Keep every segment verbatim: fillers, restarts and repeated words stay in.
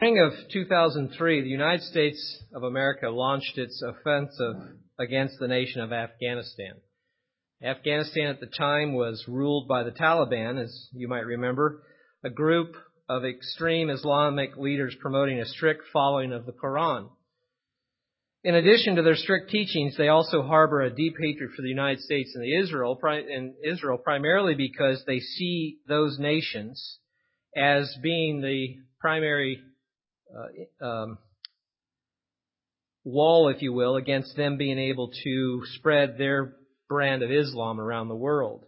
spring of two thousand three, the United States of America launched its offensive against the nation of Afghanistan. Afghanistan at the time was ruled by the Taliban, as you might remember, a group of extreme Islamic leaders promoting a strict following of the Quran. In addition to their strict teachings, they also harbor a deep hatred for the United States and the Israel, and Israel primarily because they see those nations as being the primary uh, um, wall, if you will, against them being able to spread their brand of Islam around the world.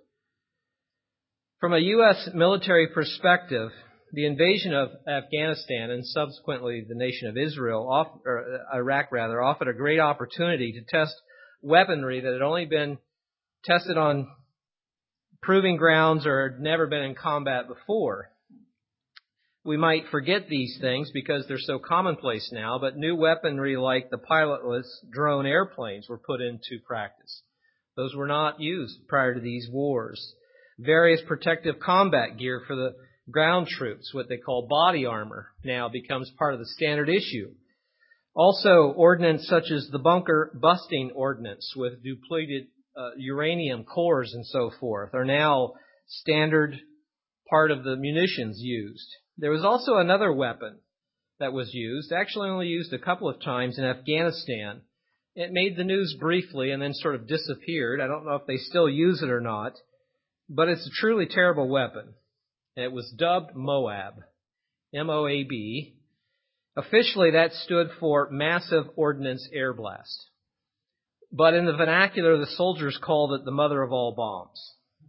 From a U S military perspective, the invasion of Afghanistan and subsequently the nation of Israel, or Iraq rather, offered a great opportunity to test weaponry that had only been tested on proving grounds or had never been in combat before. We might forget these things because they're so commonplace now, but new weaponry like the pilotless drone airplanes were put into practice. Those were not used prior to these wars. Various protective combat gear for the ground troops, what they call body armor, now becomes part of the standard issue. Also, ordnance such as the bunker busting ordnance with depleted uh, uranium cores and so forth are now standard part of the munitions used. There was also another weapon that was used, actually only used a couple of times in Afghanistan. It made the news briefly and then sort of disappeared. I don't know if they still use it or not, but it's a truly terrible weapon. It was dubbed MOAB, M O A B. Officially, that stood for Massive Ordnance Air Blast. But in the vernacular, the soldiers called it the mother of all bombs.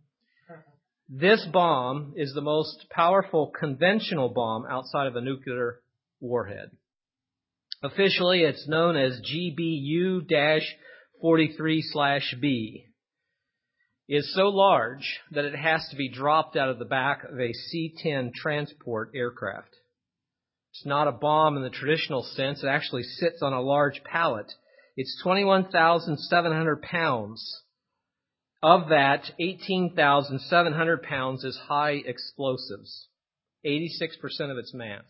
This bomb is the most powerful conventional bomb outside of a nuclear warhead. Officially, it's known as G B U forty-three B. It is so large that it has to be dropped out of the back of a C ten transport aircraft. It's not a bomb in the traditional sense. It actually sits on a large pallet. It's twenty-one thousand seven hundred pounds. Of that, eighteen thousand seven hundred pounds is high explosives, eighty-six percent of its mass.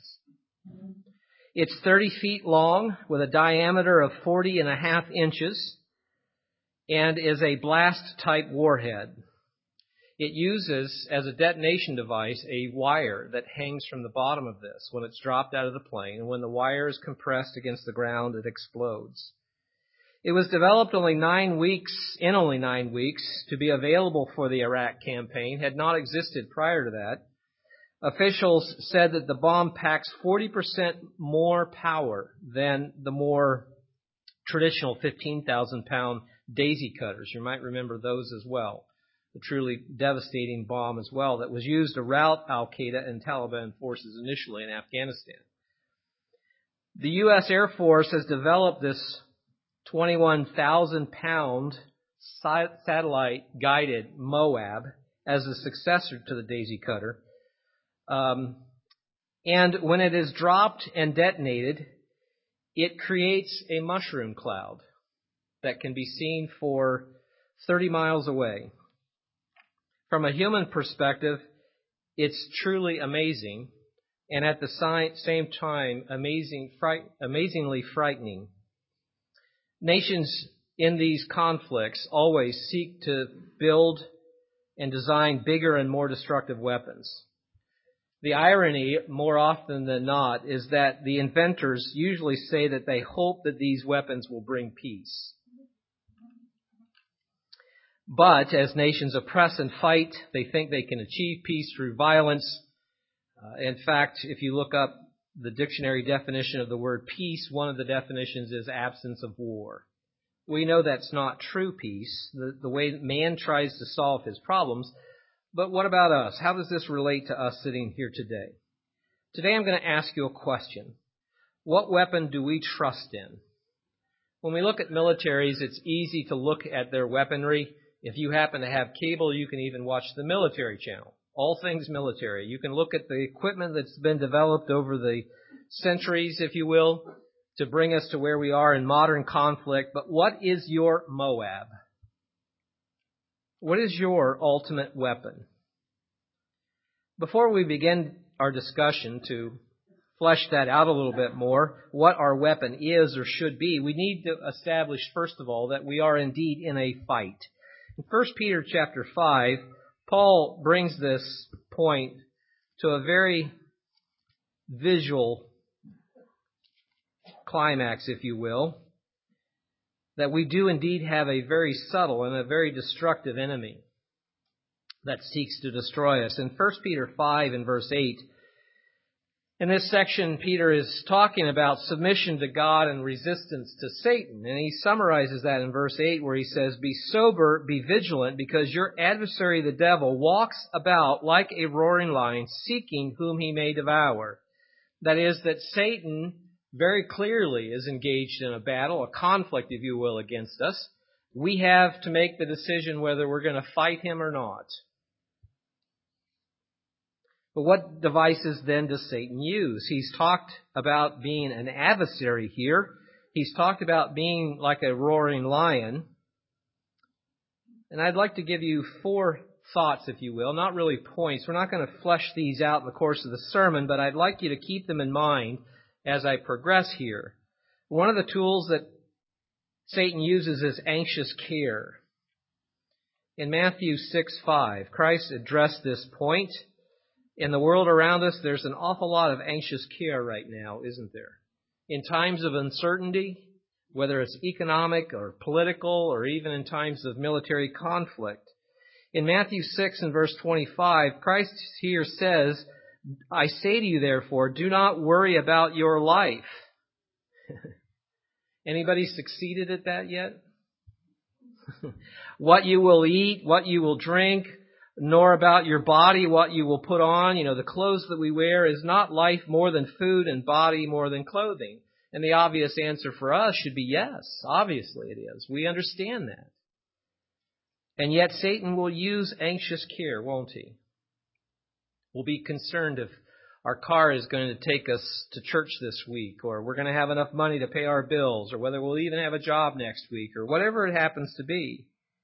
It's thirty feet long with a diameter of forty and a half inches and is a blast-type warhead. It uses, as a detonation device, a wire that hangs from the bottom of this when it's dropped out of the plane, and when the wire is compressed against the ground, it explodes. It was developed only nine weeks, in only nine weeks, to be available for the Iraq campaign, had not existed prior to that. Officials said that the bomb packs forty percent more power than the more traditional fifteen thousand pound daisy cutters. You might remember those as well. A truly devastating bomb as well that was used to rout al-Qaeda and Taliban forces initially in Afghanistan. The U S Air Force has developed this twenty-one thousand pound satellite-guided MOAB as a successor to the daisy cutter. Um, and when it is dropped and detonated, it creates a mushroom cloud that can be seen for thirty miles away. From a human perspective, it's truly amazing, and at the same time, amazing, fright, amazingly frightening. Nations in these conflicts always seek to build and design bigger and more destructive weapons. The irony, more often than not, is that the inventors usually say that they hope that these weapons will bring peace. But as nations oppress and fight, they think they can achieve peace through violence. Uh, in fact, if you look up the dictionary definition of the word peace, one of the definitions is absence of war. We know that's not true peace, the, the way that man tries to solve his problems. But what about us? How does this relate to us sitting here today? Today I'm going to ask you a question. What weapon do we trust in? When we look at militaries, it's easy to look at their weaponry. If you happen to have cable, you can even watch the military channel. All things military. You can look at the equipment that's been developed over the centuries, if you will, to bring us to where we are in modern conflict. But what is your MOAB? What is your ultimate weapon? Before we begin our discussion to flesh that out a little bit more, what our weapon is or should be, we need to establish, first of all, that we are indeed in a fight. In First Peter chapter five, Paul brings this point to a very visual climax, if you will, that we do indeed have a very subtle and a very destructive enemy that seeks to destroy us. In First Peter five and verse eight, in this section, Peter is talking about submission to God and resistance to Satan. And he summarizes that in verse eight where he says, "Be sober, be vigilant, because your adversary the devil walks about like a roaring lion, seeking whom he may devour." That is, that Satan very clearly is engaged in a battle, a conflict, if you will, against us. We have to make the decision whether we're going to fight him or not. But what devices then does Satan use? He's talked about being an adversary here. He's talked about being like a roaring lion. And I'd like to give you four thoughts, if you will, not really points. We're not going to flesh these out in the course of the sermon, but I'd like you to keep them in mind as I progress here. One of the tools that Satan uses is anxious care. In Matthew six five, Christ addressed this point. In the world around us, there's an awful lot of anxious care right now, isn't there? In times of uncertainty, whether it's economic or political or even in times of military conflict. In Matthew six and verse twenty-five, Christ here says, "I say to you, therefore, do not worry about your life." Anybody succeeded at that yet? What you will eat, what you will drink, nor about your body, what you will put on. You know, the clothes that we wear, is not life more than food and body more than clothing? And the obvious answer for us should be yes. Obviously it is. We understand that. And yet Satan will use anxious care, won't he? We'll be concerned if our car is going to take us to church this week, or we're going to have enough money to pay our bills, or whether we'll even have a job next week, or whatever it happens to be.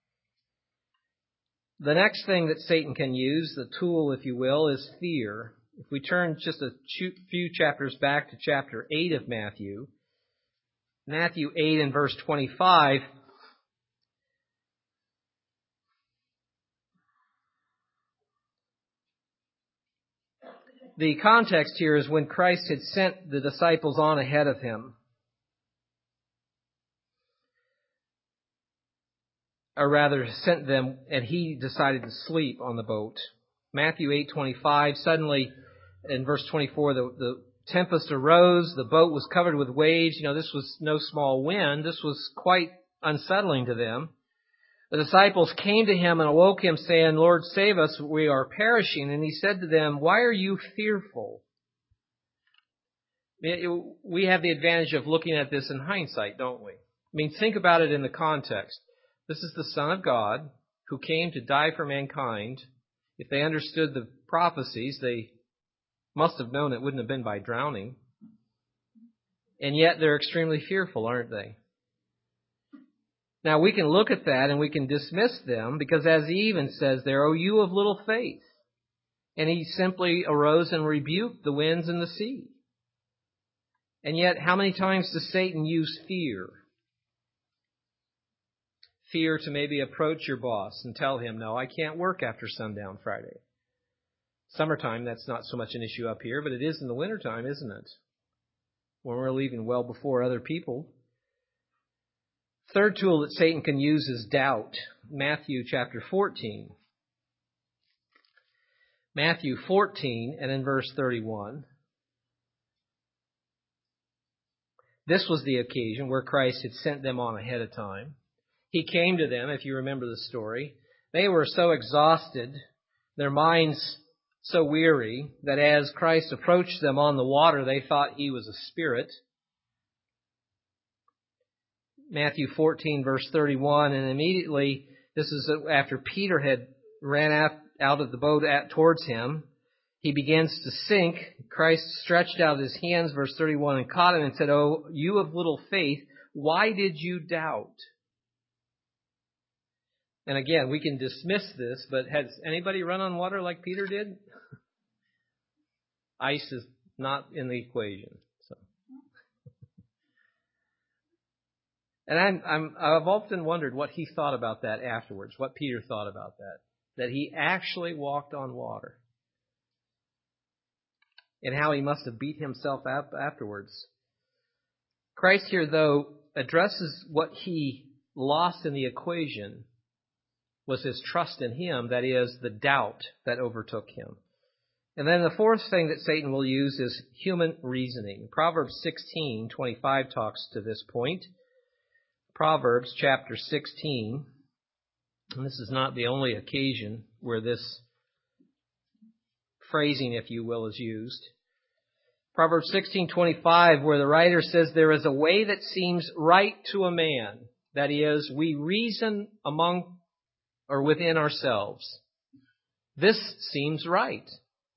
The next thing that Satan can use, the tool, if you will, is fear. If we turn just a few chapters back to chapter eight of Matthew, Matthew eight and verse twenty-five, the context here is when Christ had sent the disciples on ahead of him. Or rather, sent them, and he decided to sleep on the boat. Matthew eight twenty-five, suddenly, in verse twenty-four, the, the tempest arose, the boat was covered with waves. You know, this was no small wind. This was quite unsettling to them. The disciples came to him and awoke him, saying, "Lord, save us, we are perishing." And he said to them, "Why are you fearful?" We have the advantage of looking at this in hindsight, don't we? I mean, think about it in the context. This is the Son of God who came to die for mankind. If they understood the prophecies, they must have known it wouldn't have been by drowning. And yet they're extremely fearful, aren't they? Now we can look at that and we can dismiss them, because as he even says there, "O you of little faith." And he simply arose and rebuked the winds and the sea. And yet, how many times does Satan use fear? Fear to maybe approach your boss and tell him, "No, I can't work after sundown Friday." Summertime, that's not so much an issue up here, but it is in the wintertime, isn't it? When we're leaving well before other people. Third tool that Satan can use is doubt. Matthew chapter fourteen. Matthew fourteen and in verse thirty-one. This was the occasion where Christ had sent them on ahead of time. He came to them, if you remember the story. They were so exhausted, their minds so weary, that as Christ approached them on the water, they thought he was a spirit. Matthew fourteen, verse thirty-one, and immediately, this is after Peter had ran out, out of the boat at, towards him, he begins to sink. Christ stretched out his hands, verse thirty-one, and caught him and said, "Oh, you of little faith, why did you doubt?" And again, we can dismiss this, but has anybody run on water like Peter did? Ice is not in the equation. So, and I'm, I'm, I've often wondered what he thought about that afterwards, what Peter thought about that, that he actually walked on water, and how he must have beat himself up afterwards. Christ here, though, addresses what he lost in the equation was his trust in him, that is, the doubt that overtook him. And then the fourth thing that Satan will use is human reasoning. Proverbs sixteen twenty-five talks to this point. Proverbs chapter sixteen, and this is not the only occasion where this phrasing, if you will, is used. Proverbs sixteen twenty-five, where the writer says, there is a way that seems right to a man. That is, we reason among or within ourselves. This seems right.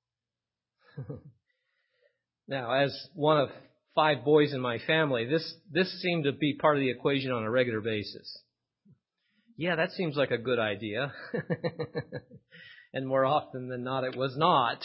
Now, as one of five boys in my family, this, this seemed to be part of the equation on a regular basis. Yeah, that seems like a good idea. And more often than not, it was not.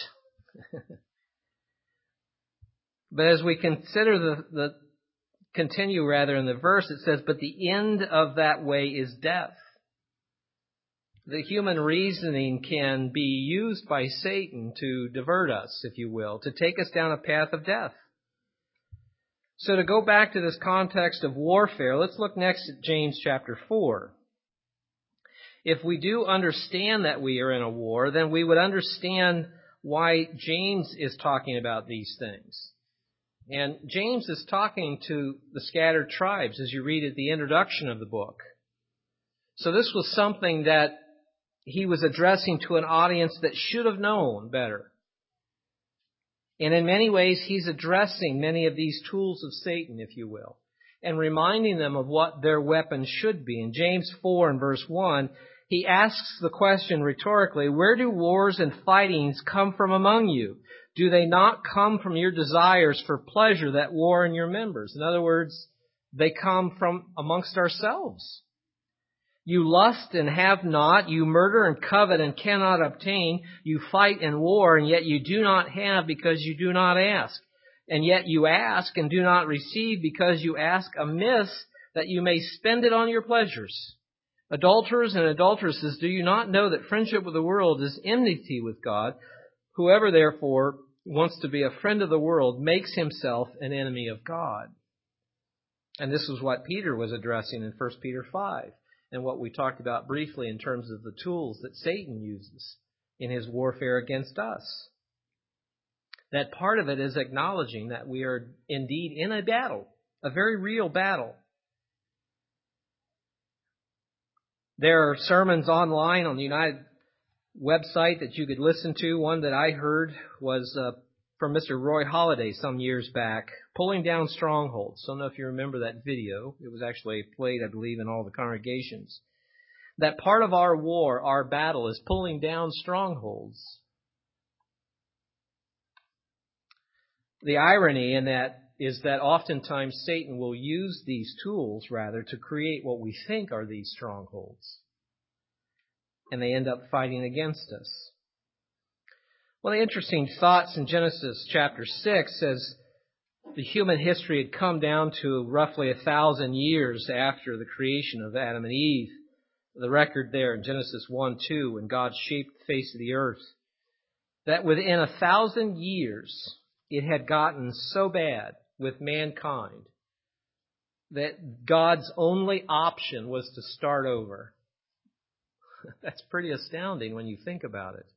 But as we consider the, the continue rather in the verse, it says, but the end of that way is death. The human reasoning can be used by Satan to divert us, if you will, to take us down a path of death. So to go back to this context of warfare, let's look next at James chapter four. If we do understand that we are in a war, then we would understand why James is talking about these things. And James is talking to the scattered tribes as you read at the introduction of the book. So this was something that he was addressing to an audience that should have known better. And in many ways, he's addressing many of these tools of Satan, if you will, and reminding them of what their weapons should be. In James four and verse one, he asks the question rhetorically, where do wars and fightings come from among you? Do they not come from your desires for pleasure that war in your members? In other words, they come from amongst ourselves. You lust and have not. You murder and covet and cannot obtain. You fight and war, and yet you do not have because you do not ask. And yet you ask and do not receive because you ask amiss that you may spend it on your pleasures. Adulterers and adulteresses, do you not know that friendship with the world is enmity with God? Whoever therefore wants to be a friend of the world makes himself an enemy of God. And this is what Peter was addressing in First Peter five. And what we talked about briefly in terms of the tools that Satan uses in his warfare against us. That part of it is acknowledging that we are indeed in a battle, a very real battle. There are sermons online on the United website that you could listen to. One that I heard was uh, from Mister Roy Halladay some years back, Pulling Down Strongholds. I don't know if you remember that video. It was actually played, I believe, in all the congregations. That part of our war, our battle, is pulling down strongholds. The irony in that is that oftentimes Satan will use these tools, rather, to create what we think are these strongholds. And they end up fighting against us. One of the interesting thoughts in Genesis chapter six says the human history had come down to roughly a thousand years after the creation of Adam and Eve. The record there in Genesis one two, when God shaped the face of the earth, that within a thousand years it had gotten so bad with mankind that God's only option was to start over. That's pretty astounding when you think about it.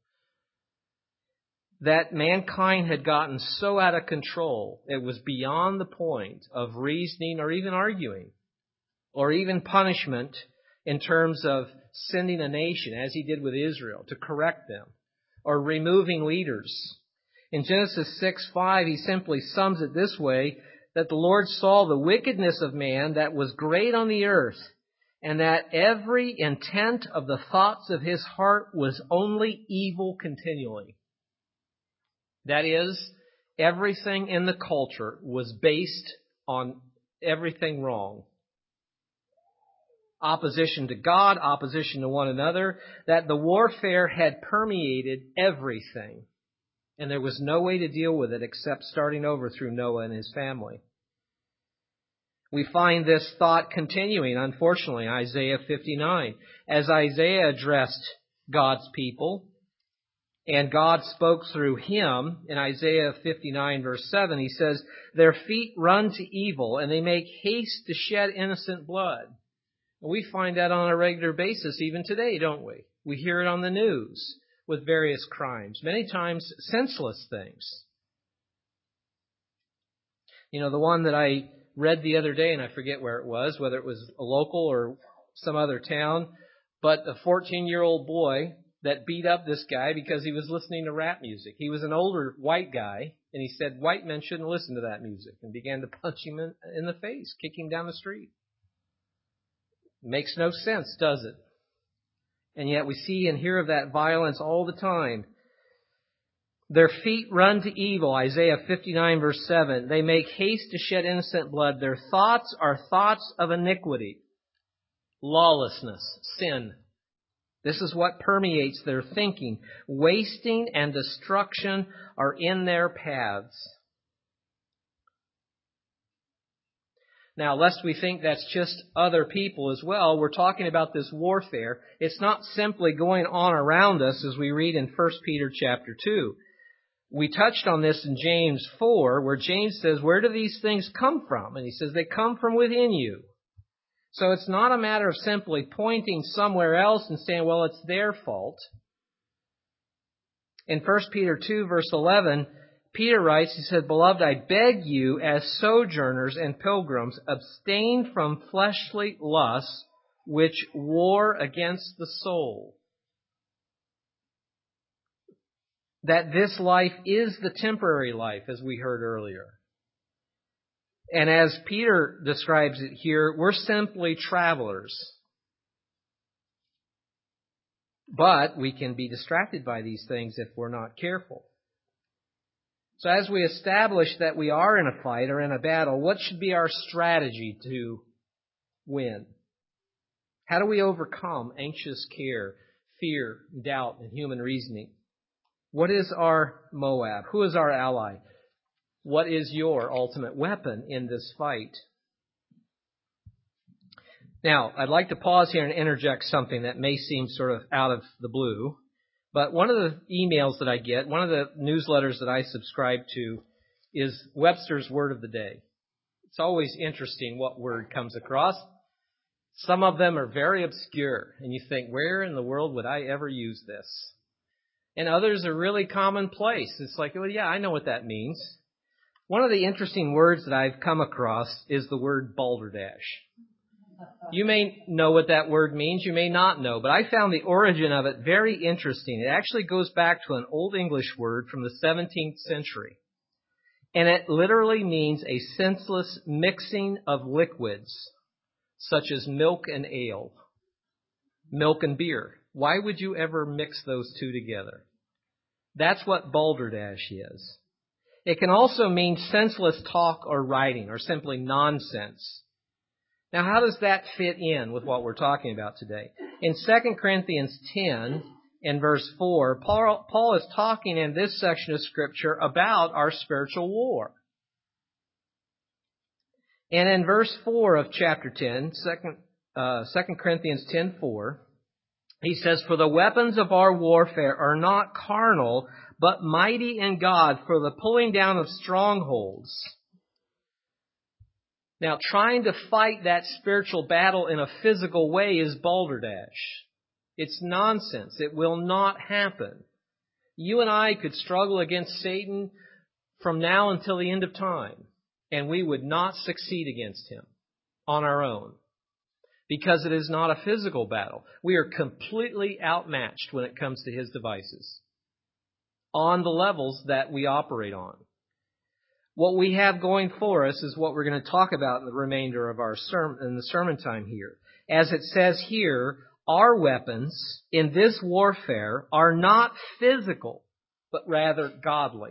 That mankind had gotten so out of control, it was beyond the point of reasoning or even arguing, or even punishment in terms of sending a nation, as he did with Israel, to correct them, or removing leaders. In Genesis six five, he simply sums it this way, that the Lord saw the wickedness of man that was great on the earth, and that every intent of the thoughts of his heart was only evil continually. That is, everything in the culture was based on everything wrong. Opposition to God, opposition to one another, that the warfare had permeated everything. And there was no way to deal with it except starting over through Noah and his family. We find this thought continuing, unfortunately, in Isaiah fifty-nine. As Isaiah addressed God's people, and God spoke through him, in Isaiah fifty-nine verse seven, he says, "Their feet run to evil, and they make haste to shed innocent blood." And we find that on a regular basis even today, don't we? We hear it on the news with various crimes, many times senseless things. You know, the one that I read the other day, and I forget where it was, whether it was a local or some other town, but a fourteen-year-old boy that beat up this guy because he was listening to rap music. He was an older white guy, and he said white men shouldn't listen to that music, and began to punch him in, in the face, kick him down the street. Makes no sense, does it? And yet we see and hear of that violence all the time. Their feet run to evil, Isaiah fifty-nine verse seven. They make haste to shed innocent blood. Their thoughts are thoughts of iniquity, lawlessness, sin. This is what permeates their thinking. Wasting and destruction are in their paths. Now, lest we think that's just other people as well, we're talking about this warfare. It's not simply going on around us as we read in First Peter chapter two. We touched on this in James four, where James says, where do these things come from? And he says, they come from within you. So it's not a matter of simply pointing somewhere else and saying, well, it's their fault. In First Peter two, verse eleven, Peter writes, he said, "Beloved, I beg you, as sojourners and pilgrims, abstain from fleshly lusts which war against the soul." That this life is the temporary life, as we heard earlier. And as Peter describes it here, we're simply travelers. But we can be distracted by these things if we're not careful. So as we establish that we are in a fight or in a battle, what should be our strategy to win? How do we overcome anxious care, fear, doubt, and human reasoning? What is our Moab? Who is our ally? What is your ultimate weapon in this fight? Now, I'd like to pause here and interject something that may seem sort of out of the blue. But one of the emails that I get, one of the newsletters that I subscribe to, is Webster's Word of the Day. It's always interesting what word comes across. Some of them are very obscure, and you think, where in the world would I ever use this? And others are really commonplace. It's like, well, yeah, I know what that means. One of the interesting words that I've come across is the word balderdash. You may know what that word means, you may not know, but I found the origin of it very interesting. It actually goes back to an Old English word from the seventeenth century. And it literally means a senseless mixing of liquids, such as milk and ale, milk and beer. Why would you ever mix those two together? That's what balderdash is. It can also mean senseless talk or writing, or simply nonsense. Now, how does that fit in with what we're talking about today? In Second Corinthians ten, in verse four, Paul, Paul is talking in this section of Scripture about our spiritual war. And in verse four of chapter ten, Second, uh, Second Corinthians ten four, he says, "For the weapons of our warfare are not carnal, but mighty in God for the pulling down of strongholds." Now, trying to fight that spiritual battle in a physical way is balderdash. It's nonsense. It will not happen. You and I could struggle against Satan from now until the end of time, and we would not succeed against him on our own, because it is not a physical battle. We are completely outmatched when it comes to his devices on the levels that we operate on. What we have going for us is what we're going to talk about in the remainder of our sermon, in the sermon time here. As it says here, our weapons in this warfare are not physical, but rather godly.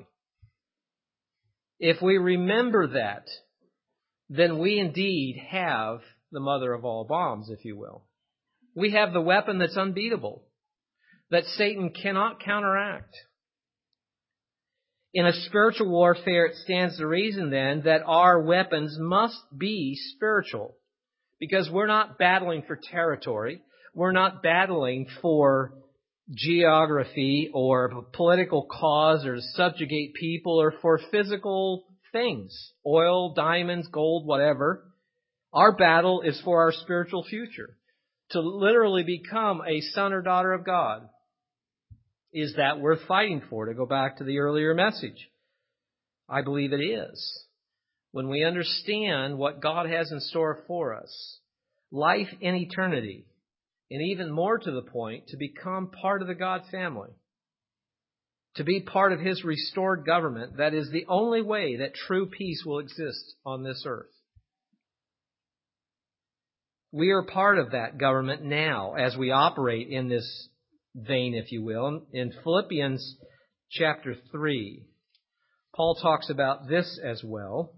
If we remember that, then we indeed have the mother of all bombs, if you will. We have the weapon that's unbeatable, that Satan cannot counteract. In a spiritual warfare, it stands to reason then that our weapons must be spiritual, because we're not battling for territory. We're not battling for geography or political cause or to subjugate people or for physical things, oil, diamonds, gold, whatever. Our battle is for our spiritual future, to literally become a son or daughter of God. Is that worth fighting for? To go back to the earlier message, I believe it is. When we understand what God has in store for us, life in eternity, and even more to the point, to become part of the God family, to be part of His restored government, that is the only way that true peace will exist on this earth. We are part of that government now as we operate in this vein, if you will. In Philippians chapter three, Paul talks about this as well.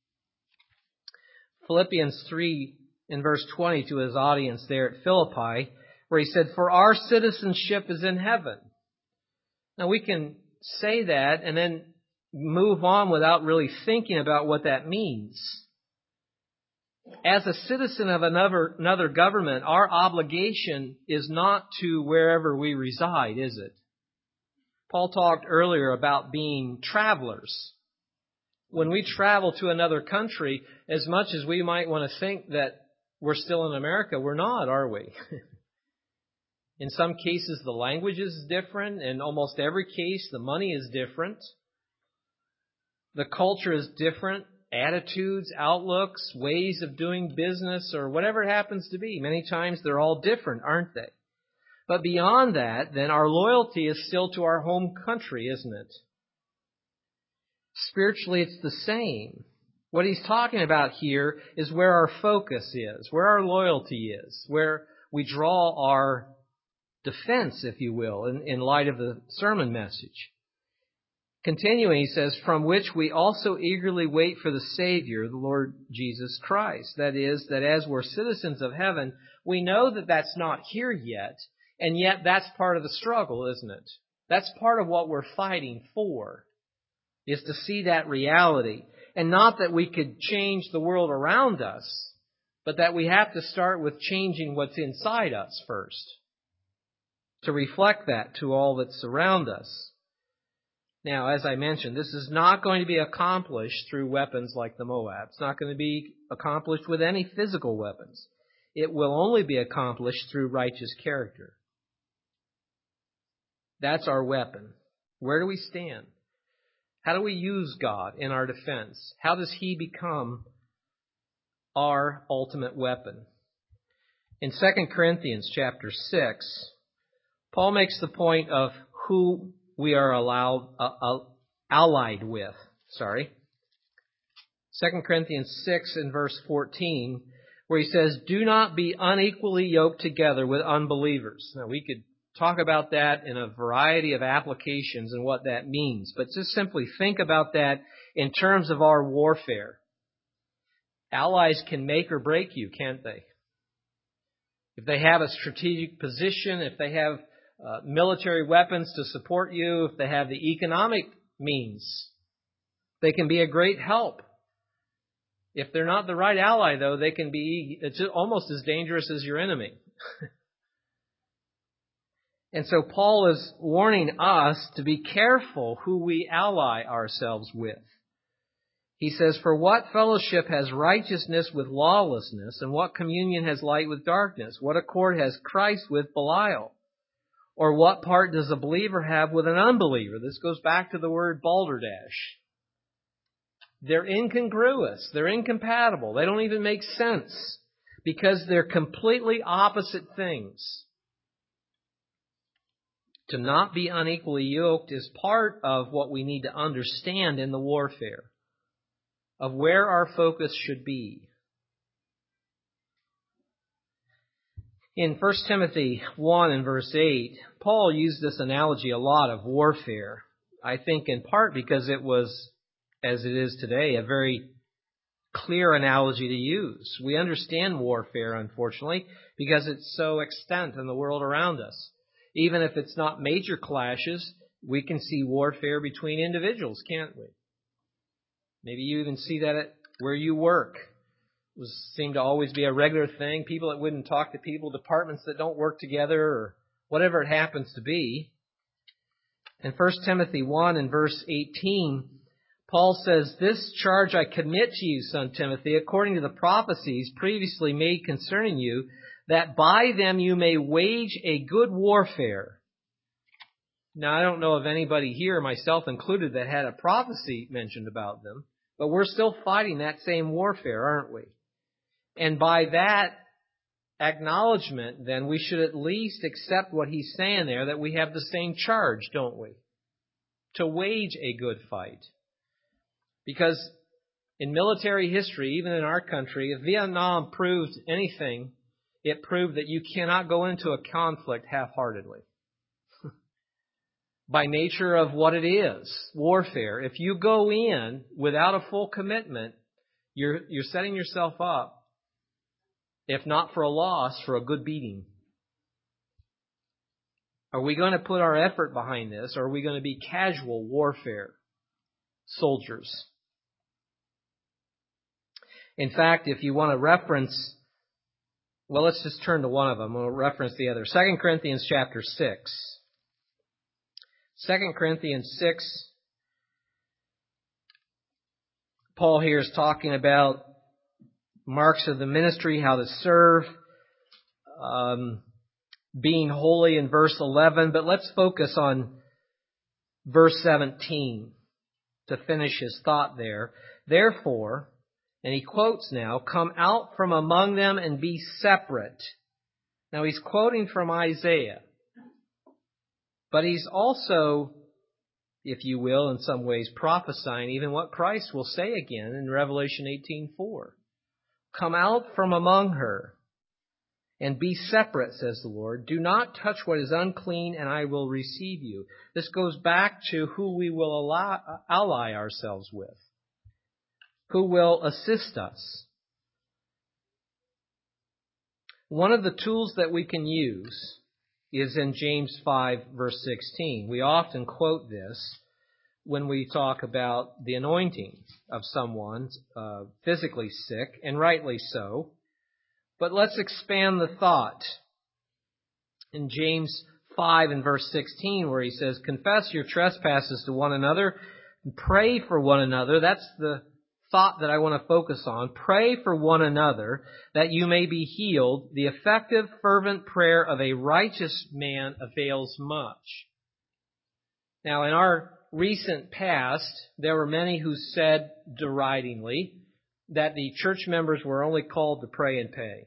Philippians three in verse twenty to his audience there at Philippi, where he said, "For our citizenship is in heaven." Now we can say that and then move on without really thinking about what that means. As a citizen of another, another government, our obligation is not to wherever we reside, is it? Paul talked earlier about being travelers. When we travel to another country, as much as we might want to think that we're still in America, we're not, are we? In some cases, the language is different. In almost every case, the money is different. The culture is different. Attitudes, outlooks, ways of doing business, or whatever it happens to be. Many times they're all different, aren't they? But beyond that, then our loyalty is still to our home country, isn't it? Spiritually, it's the same. What he's talking about here is where our focus is, where our loyalty is, where we draw our defense, if you will, in, in light of the sermon message. Continuing, he says, "From which we also eagerly wait for the Savior, the Lord Jesus Christ." That is, that as we're citizens of heaven, we know that that's not here yet, and yet that's part of the struggle, isn't it? That's part of what we're fighting for, is to see that reality. And not that we could change the world around us, but that we have to start with changing what's inside us first, to reflect that to all that's around us. Now, as I mentioned, this is not going to be accomplished through weapons like the Moab. It's not going to be accomplished with any physical weapons. It will only be accomplished through righteous character. That's our weapon. Where do we stand? How do we use God in our defense? How does He become our ultimate weapon? In Second Corinthians chapter six, Paul makes the point of who we are allowed, uh, uh, allied with. Sorry. Second Corinthians six and verse fourteen, where he says, "Do not be unequally yoked together with unbelievers." Now, we could talk about that in a variety of applications and what that means, but just simply think about that in terms of our warfare. Allies can make or break you, can't they? If they have a strategic position, if they have Uh, military weapons to support you, if they have the economic means, they can be a great help. If they're not the right ally, though, they can be it's almost as dangerous as your enemy. And so Paul is warning us to be careful who we ally ourselves with. He says, "For what fellowship has righteousness with lawlessness, and what communion has light with darkness? What accord has Christ with Belial? Or what part does a believer have with an unbeliever?" This goes back to the word balderdash. They're incongruous. They're incompatible. They don't even make sense because they're completely opposite things. To not be unequally yoked is part of what we need to understand in the warfare, of where our focus should be. In First Timothy one and verse eight, Paul used this analogy a lot of warfare. I think in part because it was, as it is today, a very clear analogy to use. We understand warfare, unfortunately, because it's so extant in the world around us. Even if it's not major clashes, We can see warfare between individuals, can't we? Maybe you even see that at where you work. It was, seemed to always be a regular thing. People that wouldn't talk to people, departments that don't work together, or whatever it happens to be. In First Timothy one and verse eighteen, Paul says, "This charge I commit to you, son Timothy, according to the prophecies previously made concerning you, that by them you may wage a good warfare." Now, I don't know of anybody here, myself included, that had a prophecy mentioned about them, but we're still fighting that same warfare, aren't we? And by that acknowledgement, then, we should at least accept what he's saying there, that we have the same charge, don't we? To wage a good fight. Because in military history, even in our country, if Vietnam proved anything, it proved that you cannot go into a conflict half-heartedly. By nature of what it is, warfare. If you go in without a full commitment, you're, you're setting yourself up, if not for a loss, for a good beating. Are we going to put our effort behind this, or are we going to be casual warfare soldiers? In fact, if you want to reference, well, let's just turn to one of them. We'll reference the other. Second Corinthians chapter six. Second Corinthians six, Paul here is talking about marks of the ministry, how to serve, um, being holy in verse eleven. But let's focus on verse seventeen to finish his thought there. "Therefore," and he quotes now, "come out from among them and be separate." Now he's quoting from Isaiah. But he's also, if you will, in some ways prophesying even what Christ will say again in Revelation eighteen four. "Come out from among her and be separate, says the Lord. Do not touch what is unclean, and I will receive you." This goes back to who we will ally, ally ourselves with, who will assist us. One of the tools that we can use is in James five, verse sixteen. We often quote this when we talk about the anointing of someone uh, physically sick, and rightly so. But let's expand the thought. In James five and verse sixteen, where he says, "Confess your trespasses to one another, and pray for one another." That's the thought that I want to focus on. "Pray for one another that you may be healed. The effective, fervent prayer of a righteous man avails much." Now, in our recent past, there were many who said deridingly that the church members were only called to pray and pay.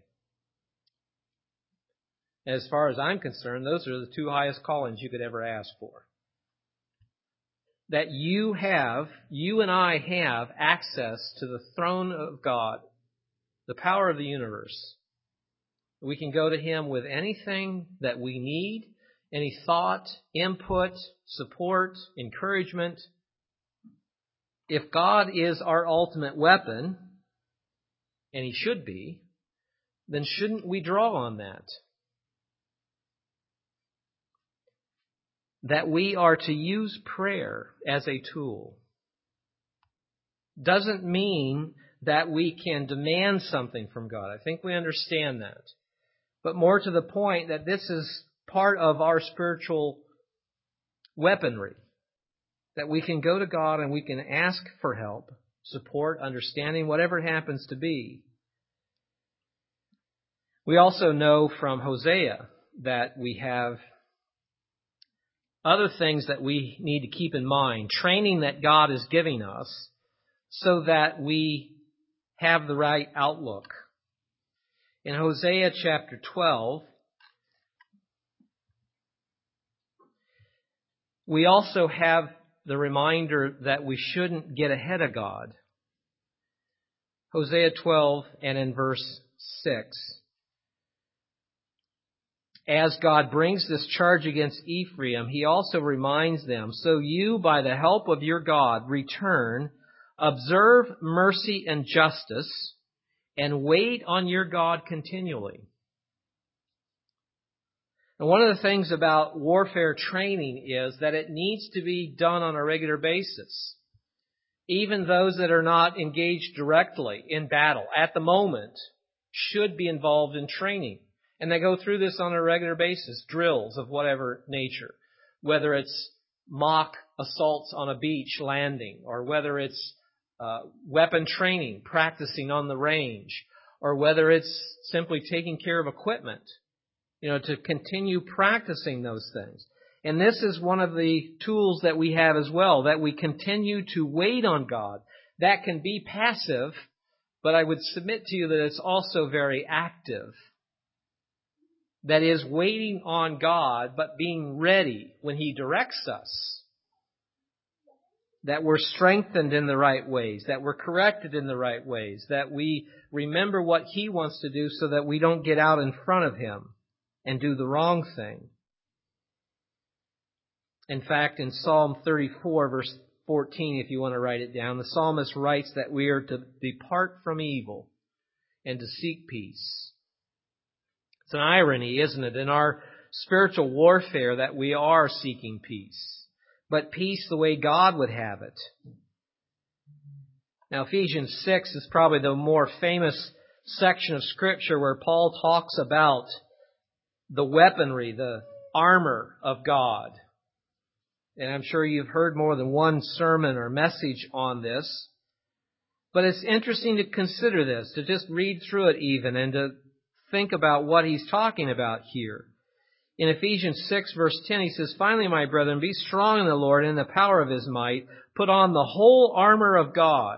As far as I'm concerned, those are the two highest callings you could ever ask for. That you have, you and I have access to the throne of God, the power of the universe. We can go to Him with anything that we need, any thought, input, support, encouragement. If God is our ultimate weapon, and He should be, then shouldn't we draw on that? That we are to use prayer as a tool doesn't mean that we can demand something from God. I think we understand that. But more to the point, that this is part of our spiritual weaponry. That we can go to God and we can ask for help, support, understanding, whatever it happens to be. We also know from Hosea that we have other things that we need to keep in mind, training that God is giving us so that we have the right outlook. In Hosea chapter twelve, we also have the reminder that we shouldn't get ahead of God. Hosea twelve and in verse six. As God brings this charge against Ephraim, He also reminds them, "So you, by the help of your God, return, observe mercy and justice, and wait on your God continually." And one of the things about warfare training is that it needs to be done on a regular basis. Even those that are not engaged directly in battle at the moment should be involved in training. And they go through this on a regular basis, drills of whatever nature, whether it's mock assaults on a beach landing, or whether it's uh, weapon training, practicing on the range, or whether it's simply taking care of equipment, you know, to continue practicing those things. And this is one of the tools that we have as well, that we continue to wait on God. That can be passive, but I would submit to you that it's also very active. That is, waiting on God, but being ready when He directs us. That we're strengthened in the right ways, that we're corrected in the right ways, that we remember what He wants to do so that we don't get out in front of Him and do the wrong thing. In fact, in Psalm thirty-four, verse fourteen, if you want to write it down, the psalmist writes that we are to depart from evil and to seek peace. It's an irony, isn't it, in our spiritual warfare that we are seeking peace, but peace the way God would have it. Now, Ephesians six is probably the more famous section of Scripture where Paul talks about the weaponry, the armor of God. And I'm sure you've heard more than one sermon or message on this. But it's interesting to consider this, to just read through it even, and to think about what he's talking about here. In Ephesians six, verse ten, he says, "Finally, my brethren, be strong in the Lord and in the power of His might. Put on the whole armor of God."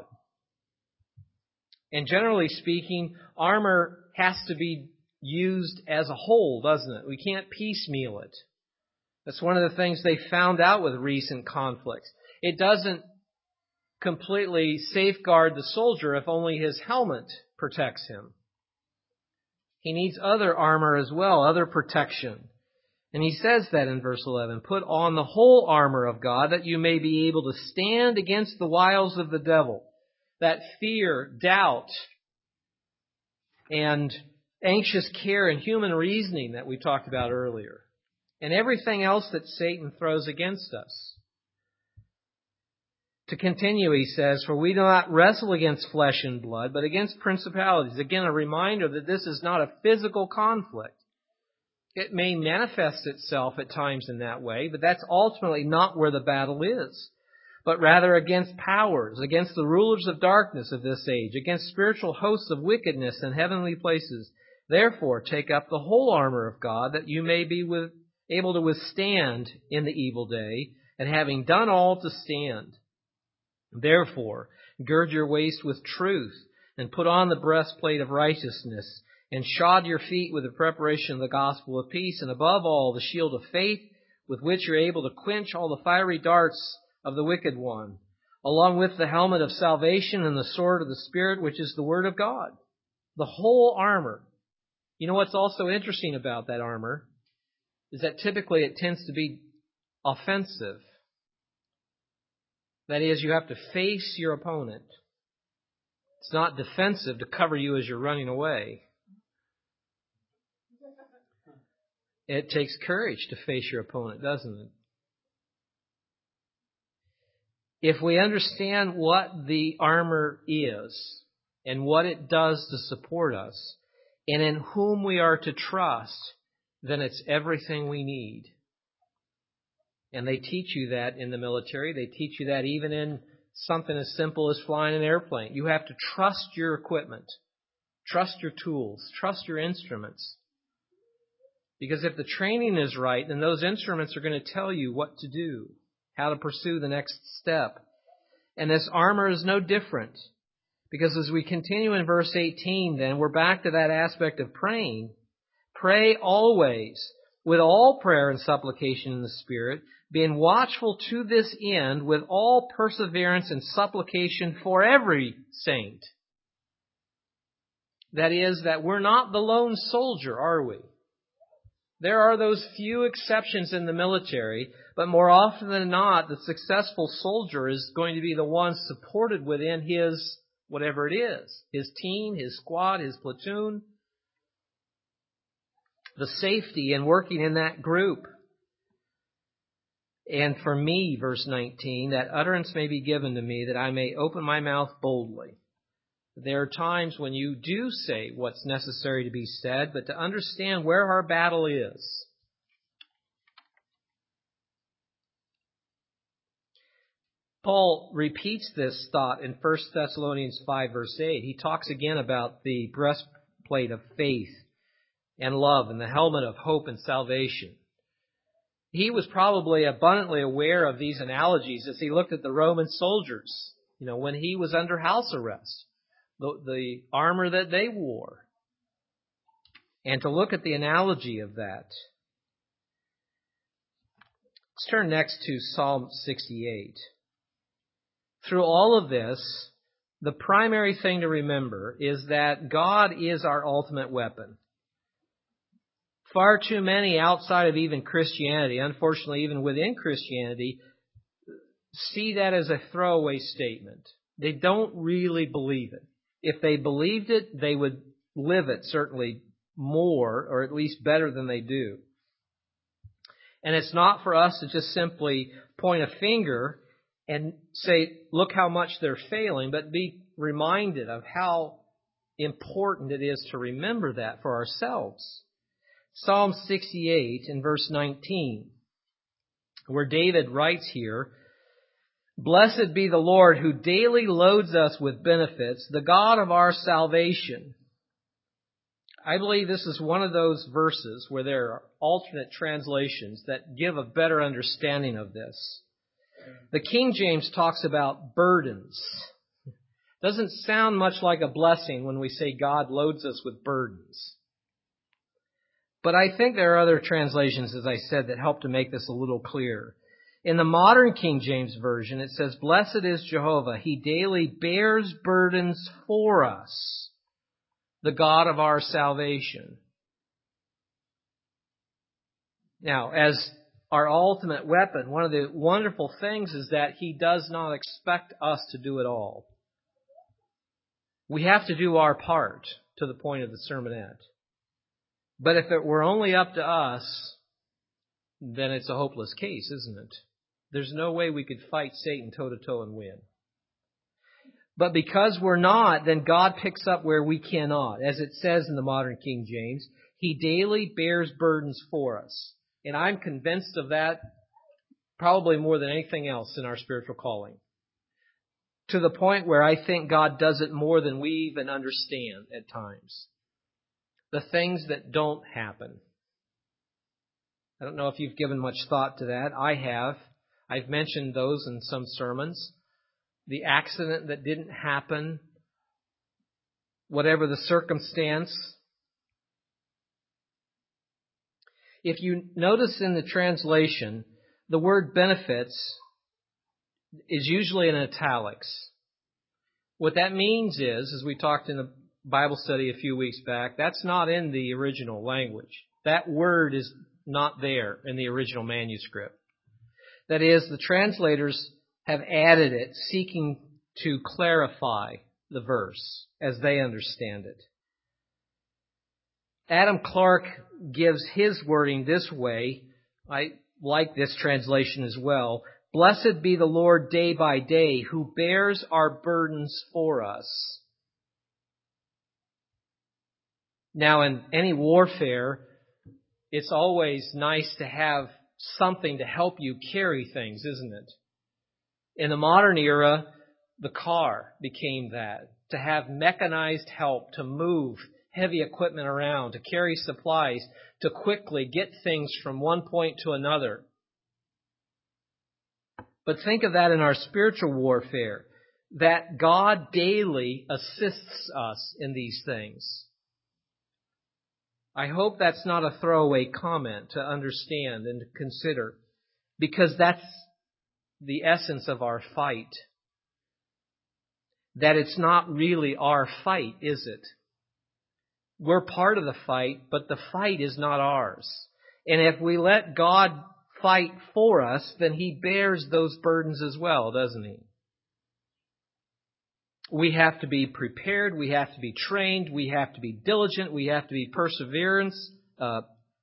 And generally speaking, armor has to be used as a whole, doesn't it? We can't piecemeal it. That's one of the things they found out with recent conflicts. It doesn't completely safeguard the soldier if only his helmet protects him. He needs other armor as well, other protection. And he says that in verse eleven, "Put on the whole armor of God that you may be able to stand against the wiles of the devil." That fear, doubt, and anxious care and human reasoning that we talked about earlier. And everything else that Satan throws against us. To continue, he says, "For we do not wrestle against flesh and blood, but against principalities." Again, a reminder that this is not a physical conflict. It may manifest itself at times in that way, but that's ultimately not where the battle is. But rather against powers, against the rulers of darkness of this age, against spiritual hosts of wickedness in heavenly places. Therefore, take up the whole armor of God, that you may be with, able to withstand in the evil day, and having done all to stand. Therefore, gird your waist with truth, and put on the breastplate of righteousness, and shod your feet with the preparation of the gospel of peace, and above all, the shield of faith, with which you're able to quench all the fiery darts of the wicked one, along with the helmet of salvation and the sword of the Spirit, which is the Word of God. The whole armor. You know what's also interesting about that armor is that typically it tends to be offensive. That is, you have to face your opponent. It's not defensive to cover you as you're running away. It takes courage to face your opponent, doesn't it? If we understand what the armor is and what it does to support us and in whom we are to trust, then it's everything we need. And they teach you that in the military. They teach you that even in something as simple as flying an airplane. You have to trust your equipment, trust your tools, trust your instruments. Because if the training is right, then those instruments are going to tell you what to do, how to pursue the next step. And this armor is no different. Because as we continue in verse eighteen, then, we're back to that aspect of praying. Pray always, with all prayer and supplication in the Spirit, being watchful to this end with all perseverance and supplication for every saint. That is, that we're not the lone soldier, are we? There are those few exceptions in the military, but more often than not, the successful soldier is going to be the one supported within his, whatever it is, his team, his squad, his platoon. the safety in working in that group. And for me, verse nineteen, that utterance may be given to me that I may open my mouth boldly. There are times when you do say what's necessary to be said, but to understand where our battle is. Paul repeats this thought in First Thessalonians five, verse eight. He talks again about the breastplate of faith and love and the helmet of hope and salvation. He was probably abundantly aware of these analogies as he looked at the Roman soldiers, you know, when he was under house arrest, the, the armor that they wore, and to look at the analogy of that. Let's turn next to Psalm sixty-eight. Through all of this, the primary thing to remember is that God is our ultimate weapon. Far too many outside of even Christianity, unfortunately even within Christianity, see that as a throwaway statement. They don't really believe it. If they believed it, they would live it certainly more, or at least better than they do. And it's not for us to just simply point a finger and say, look how much they're failing, but be reminded of how important it is to remember that for ourselves. Psalm sixty-eight in verse nineteen, where David writes here, "Blessed be the Lord who daily loads us with benefits, the God of our salvation." I believe this is one of those verses where there are alternate translations that give a better understanding of this. The King James talks about burdens. Doesn't sound much like a blessing when we say God loads us with burdens. But I think there are other translations, as I said, that help to make this a little clearer. In the modern King James Version, it says, "Blessed is Jehovah. He daily bears burdens for us, the God of our salvation." Now, as our ultimate weapon, one of the wonderful things is that He does not expect us to do it all. We have to do our part, to the point of the sermonette. But if it were only up to us, then it's a hopeless case, isn't it? There's no way we could fight Satan toe-to-toe and win. But because we're not, then God picks up where we cannot. As it says in the modern King James, He daily bears burdens for us. And I'm convinced of that probably more than anything else in our spiritual calling. To the point where I think God does it more than we even understand at times. The things that don't happen. I don't know if you've given much thought to that. I have. I've mentioned those in some sermons. The accident that didn't happen, whatever the circumstance. If you notice in the translation, the word benefits is usually in italics. What that means is, as we talked in the Bible study a few weeks back, that's not in the original language. That word is not there in the original manuscript. That is, the translators have added it, seeking to clarify the verse as they understand it. Adam Clark gives his wording this way. I like this translation as well. "Blessed be the Lord day by day, who bears our burdens for us." Now, in any warfare, it's always nice to have something to help you carry things, isn't it? In the modern era, the car became that. To have mechanized help to move heavy equipment around, to carry supplies, to quickly get things from one point to another. But think of that in our spiritual warfare, that God daily assists us in these things. I hope that's not a throwaway comment to understand and to consider, because that's the essence of our fight. That it's not really our fight, is it? We're part of the fight, but the fight is not ours. And if we let God fight for us, then He bears those burdens as well, doesn't He? We have to be prepared. We have to be trained. We have to be diligent. We have to be perseverance, uh,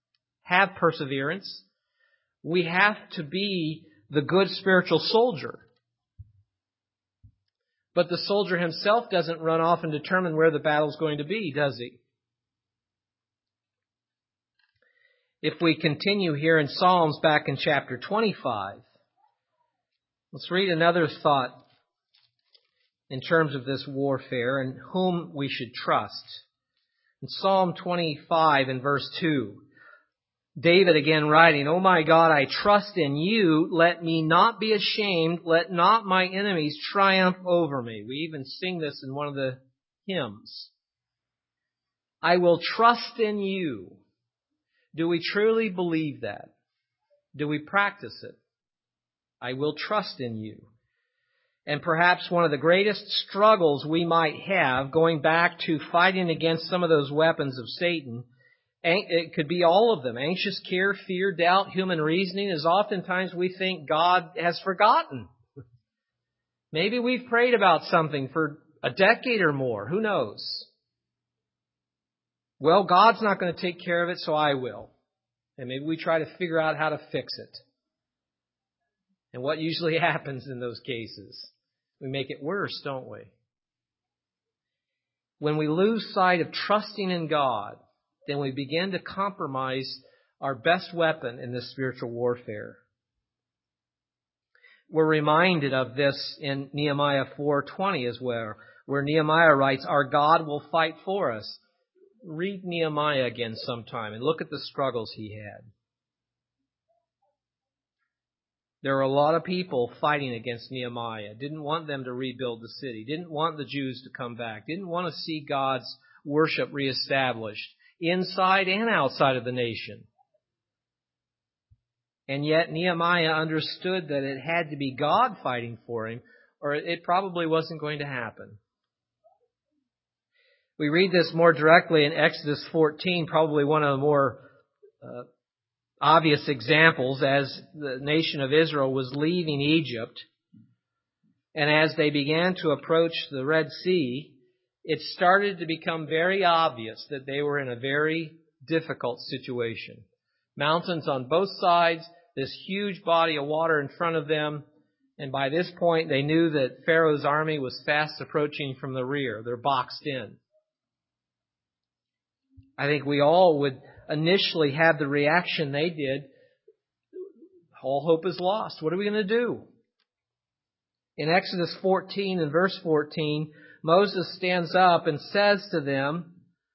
have perseverance. We have to be the good spiritual soldier. But the soldier himself doesn't run off and determine where the battle's going to be, does he? If we continue here in Psalms back in chapter twenty-five, let's read another thought in terms of this warfare and whom we should trust. In Psalm twenty-five in verse two, David again writing, "O my God, I trust in you. Let me not be ashamed. Let not my enemies triumph over me." We even sing this in one of the hymns. I will trust in you. Do we truly believe that? Do we practice it? I will trust in you. And perhaps one of the greatest struggles we might have, going back to fighting against some of those weapons of Satan, it could be all of them. Anxious care, fear, doubt, human reasoning, is oftentimes we think God has forgotten. Maybe we've prayed about something for a decade or more. Who knows? Well, God's not going to take care of it, so I will. And maybe we try to figure out how to fix it. And what usually happens in those cases? We make it worse, don't we? When we lose sight of trusting in God, then we begin to compromise our best weapon in this spiritual warfare. We're reminded of this in Nehemiah four twenty as well, where Nehemiah writes, "Our God will fight for us." Read Nehemiah again sometime and look at the struggles he had. There were a lot of people fighting against Nehemiah, didn't want them to rebuild the city, didn't want the Jews to come back, didn't want to see God's worship reestablished inside and outside of the nation. And yet Nehemiah understood that it had to be God fighting for him, or it probably wasn't going to happen. We read this more directly in Exodus fourteen, probably one of the more uh, obvious examples, as the nation of Israel was leaving Egypt. And as they began to approach the Red Sea, it started to become very obvious that they were in a very difficult situation. Mountains on both sides, this huge body of water in front of them, and by this point they knew that Pharaoh's army was fast approaching from the rear. They're boxed in. I think we all would initially have the reaction they did. All hope is lost. What are we going to do? In Exodus fourteen and verse fourteen, Moses stands up and says to them,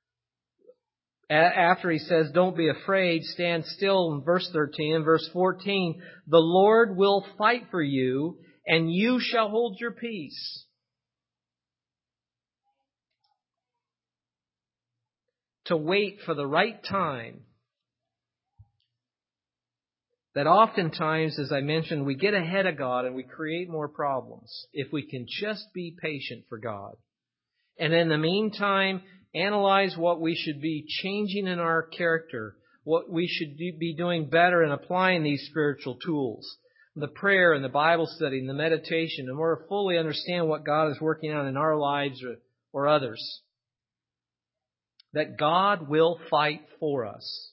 after he says, "Don't be afraid, stand still," in verse thirteen and verse fourteen, "The Lord will fight for you, and you shall hold your peace." To wait for the right time. That oftentimes, as I mentioned, we get ahead of God and we create more problems if we can just be patient for God. And in the meantime, analyze what we should be changing in our character, what we should be doing better in applying these spiritual tools, the prayer and the Bible study and the meditation, and more fully understand what God is working on in our lives or, or others. That God will fight for us.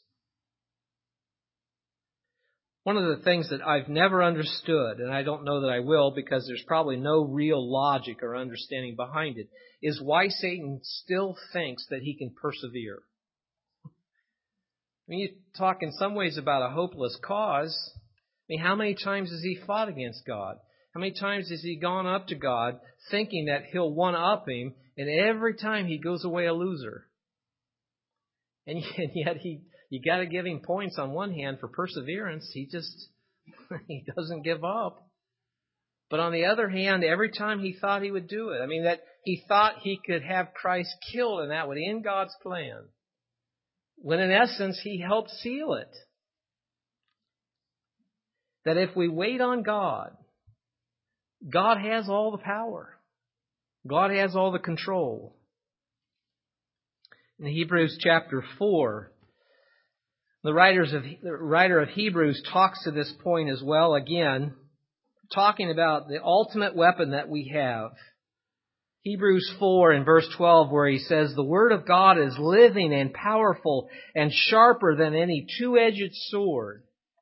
One of the things that I've never understood, and I don't know that I will because there's probably no real logic or understanding behind it, is why Satan still thinks that he can persevere. I mean, you talk in some ways about a hopeless cause. I mean, how many times has he fought against God? How many times has he gone up to God thinking that he'll one-up him, and every time he goes away a loser? And yet he, you got to give him points on one hand for perseverance. He just, he doesn't give up. But on the other hand, every time he thought he would do it, I mean, that he thought he could have Christ killed and that would end God's plan. When in essence, he helped seal it. That if we wait on God, God has all the power. God has all the control. In Hebrews chapter four, the, writers of, the writer of Hebrews talks to this point as well, again, talking about the ultimate weapon that we have. Hebrews four and verse twelve, where he says, the Word of God is living and powerful and sharper than any two-edged sword.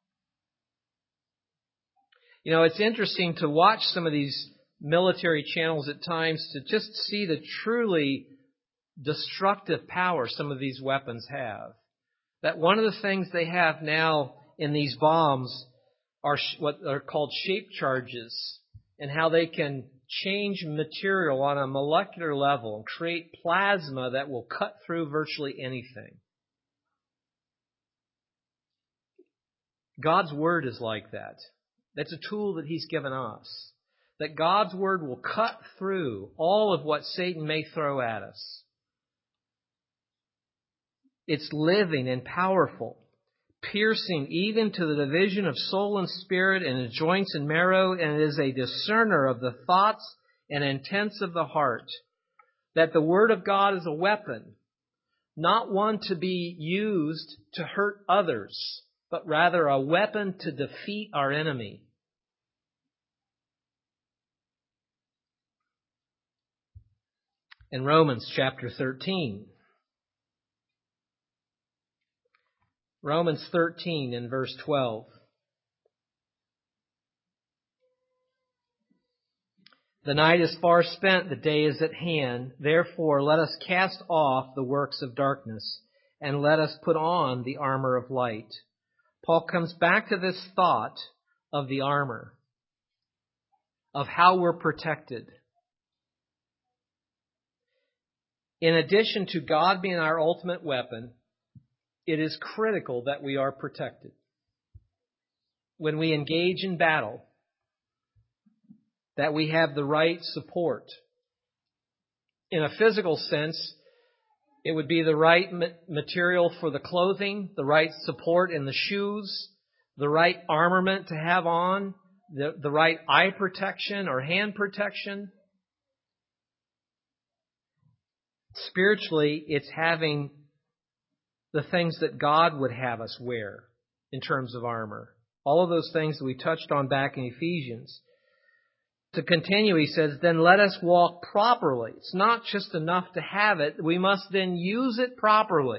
You know, it's interesting to watch some of these military channels at times to just see the truly destructive power some of these weapons have. That one of the things they have now in these bombs are what are called shape charges, and how they can change material on a molecular level and create plasma that will cut through virtually anything. God's Word is like that. That's a tool that He's given us. That God's Word will cut through all of what Satan may throw at us. It's living and powerful, piercing even to the division of soul and spirit and the joints and marrow, and it is a discerner of the thoughts and intents of the heart. That the Word of God is a weapon, not one to be used to hurt others, but rather a weapon to defeat our enemy. In Romans chapter thirteen, Romans thirteen and verse twelve. The night is far spent, the day is at hand. Therefore, let us cast off the works of darkness, and let us put on the armor of light. Paul comes back to this thought of the armor, of how we're protected. In addition to God being our ultimate weapon, it is critical that we are protected. When we engage in battle, that we have the right support. In a physical sense, it would be the right material for the clothing, the right support in the shoes, the right armament to have on, the, the right eye protection or hand protection. Spiritually, it's having the things that God would have us wear in terms of armor. All of those things that we touched on back in Ephesians. To continue, he says, then let us walk properly. It's not just enough to have it. We must then use it properly.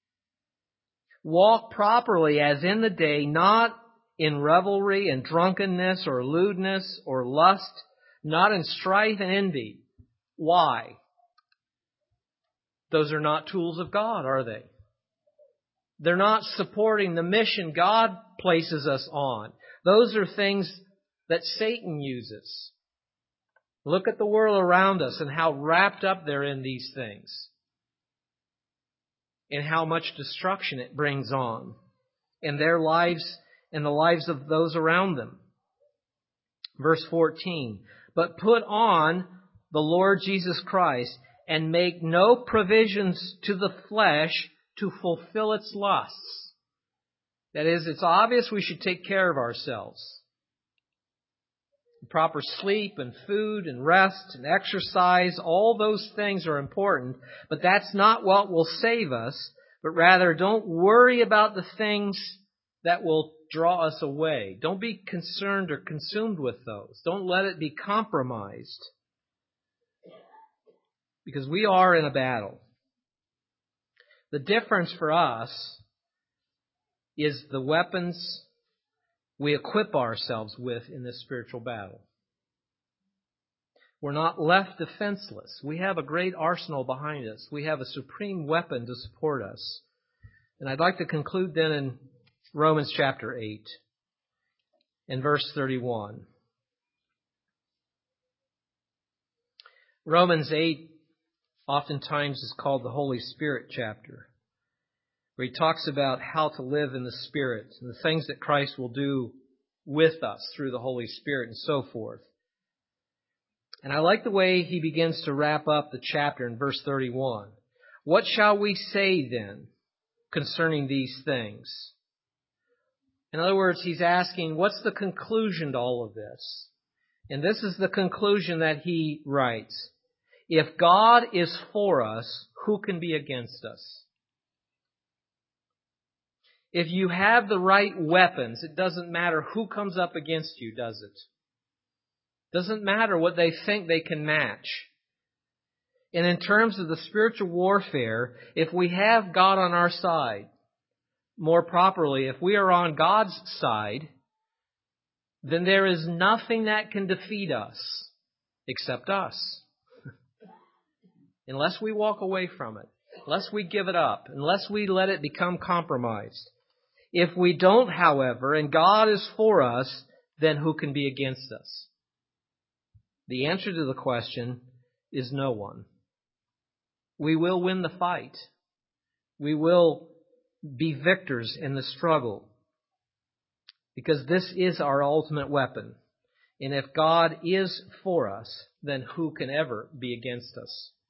Walk properly as in the day, not in revelry and drunkenness or lewdness or lust, not in strife and envy. Why? Those are not tools of God, are they? They're not supporting the mission God places us on. Those are things that Satan uses. Look at the world around us and how wrapped up they're in these things. And how much destruction it brings on in their lives and the lives of those around them. Verse fourteen, but put on the Lord Jesus Christ and make no provisions to the flesh to fulfill its lusts. That is, it's obvious we should take care of ourselves. Proper sleep and food and rest and exercise, all those things are important, but that's not what will save us, but rather don't worry about the things that will draw us away. Don't be concerned or consumed with those. Don't let it be compromised, because we are in a battle. The difference for us is the weapons we equip ourselves with in this spiritual battle. We're not left defenseless. We have a great arsenal behind us. We have a supreme weapon to support us. And I'd like to conclude then in Romans chapter eight, in verse thirty-one. Romans eight oftentimes is called the Holy Spirit chapter, where he talks about how to live in the Spirit and the things that Christ will do with us through the Holy Spirit and so forth. And I like the way he begins to wrap up the chapter in verse thirty-one. What shall we say then concerning these things? In other words, he's asking, what's the conclusion to all of this? And this is the conclusion that he writes. If God is for us, who can be against us? If you have the right weapons, it doesn't matter who comes up against you, does it? Doesn't matter what they think they can match. And in terms of the spiritual warfare, if we have God on our side, more properly, if we are on God's side, then there is nothing that can defeat us except us. Unless we walk away from it, unless we give it up, unless we let it become compromised. If we don't, however, and God is for us, then who can be against us? The answer to the question is no one. We will win the fight. We will be victors in the struggle, because this is our ultimate weapon. And if God is for us, then who can ever be against us?